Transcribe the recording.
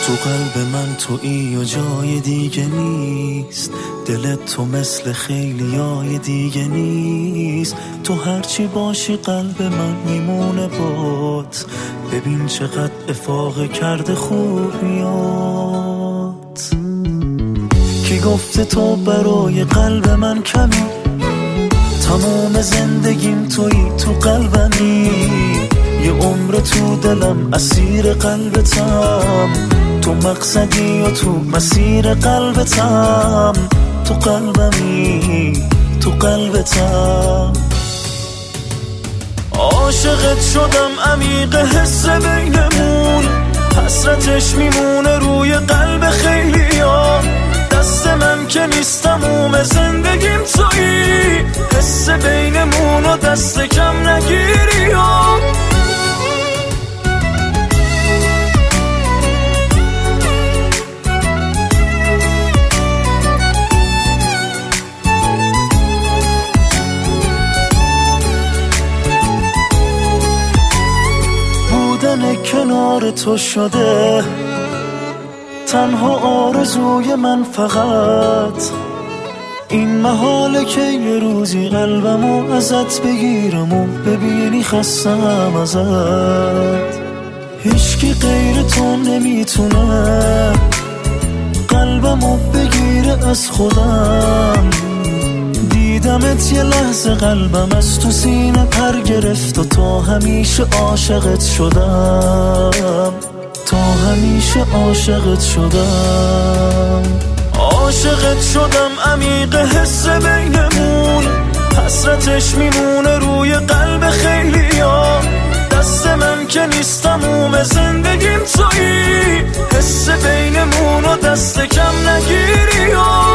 تو قلب من تویی و جای دیگه نیست، دلت تو مثل خیلیای دیگه نیست. تو هرچی باشی قلب من میمونه بات، ببین چقدر افاقه کرده خوبیات. کی گفته تو برای قلب من کمی، تمام زندگیم تویی، تو قلبمی. یه عمر تو دلم اسیر قلبتم، تو مقصدی و تو مسیر قلبتم. تو قلبمی، تو قلبتم. عاشقت شدم عمیق حس بینمون، حسرتش میمونه روی قلب خیلیا. دست من که نیست تموم زندگیم تویی، حس بینمون و دست کم نگیری ها. بودن کنار تو شده تنها آرزوی من، فقط این محاله که یه روزی قلبمو ازت بگیرم و ببینی خستم ازت. هیچکی غیر تو نمیتونه قلبمو بگیره از خودم. دیدمت یه لحظه قلبم از تو سینه پر گرفت و تا همیشه عاشقت شدم، تا همیشه عاشقت شدم. عاشقت شدم عمیق حس بینمون، حسرتش میمونه روی قلب خیلیا. دست من که نیست تموم زندگیم تویی، حس بینمون و دست کم نگیری ها.